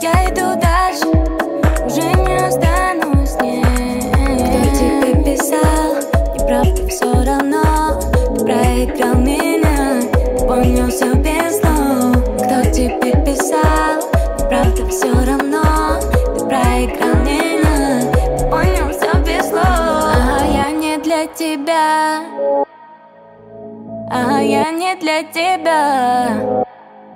Я иду дальше, уже не останусь, нет. Кто тебе писал, неправда все равно. Ты проиграл меня, понял все без слов. Кто тебе писал, неправда все равно. Ты проиграл меня, понял все без слов. А я не для тебя, а я не для тебя,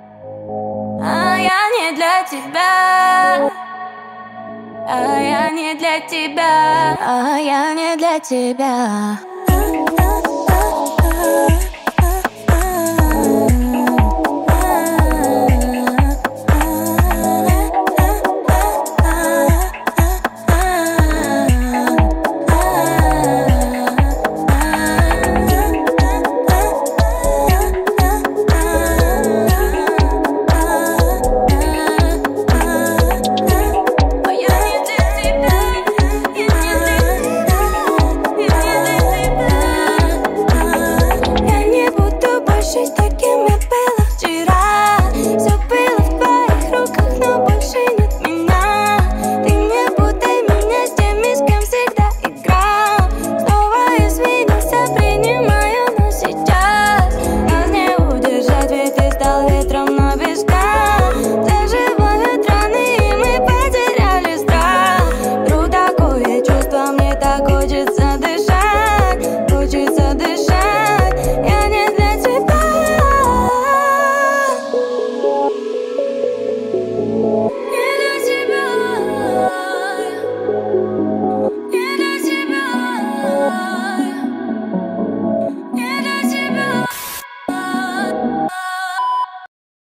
а я не для тебя, а я не для тебя, а я не для тебя.